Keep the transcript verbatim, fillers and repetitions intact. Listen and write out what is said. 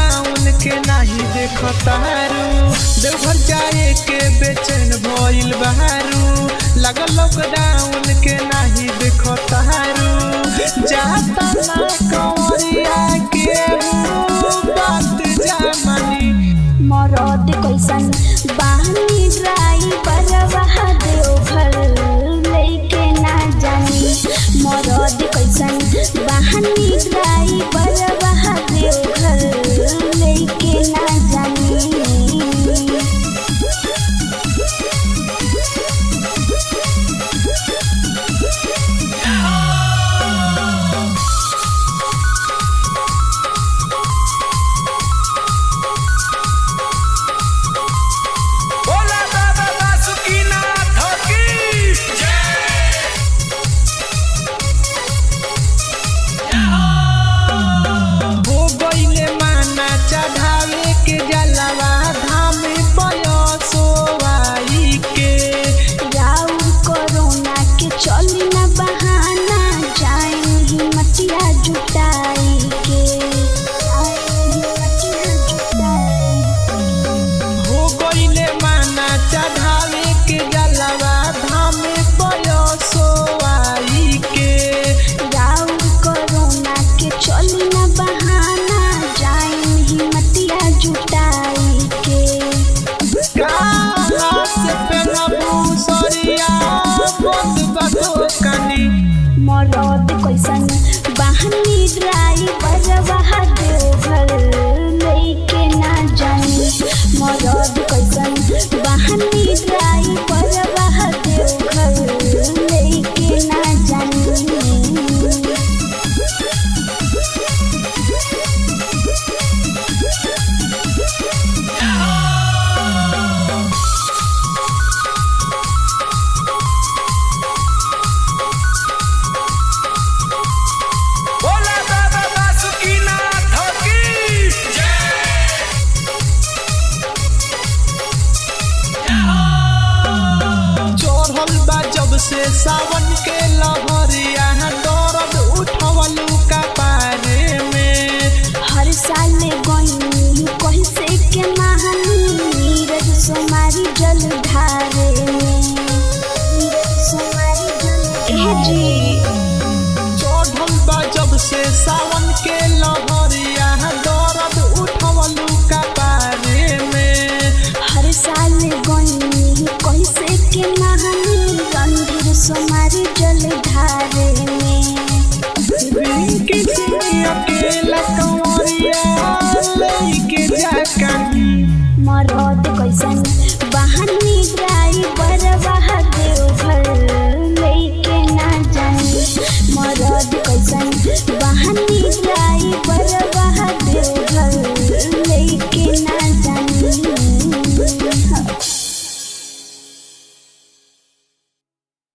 lockdown के नहीं देखतारू देवघर जाए के बेचैन भइल बारू लगल लॉकडाउन के नहीं देखतारू जाता ना कंवरिया के बात जामनी मरद कैसन बानी ड्राइवर वहा देवघर लेके ना जानी मरद कैसन बानी ड्राइवर वहा देवघर लेके ना जानी मरद कैसन बानी ड्राइवर वहा देवघर लेके ना जानी मरद कैसन बानी ड्राइवर वहा देवघर लेके ना जानी से सावन के लहरिया दर्द उठवलू का पारे में हर साल गई कहीं से के महानी नीरज सोमारी जल धारे में सोमारी जल जी चढ़ल बा जब से सावन के लहरिया दर्द उठवलू का पारे में हर साल गई कहीं से के महानी सोमारी जल धारे में अकेला कंवरिया लेके जा मरद कैसन बानी ड्राइवर वहा देवघर लेके ना जानी मरद कैसन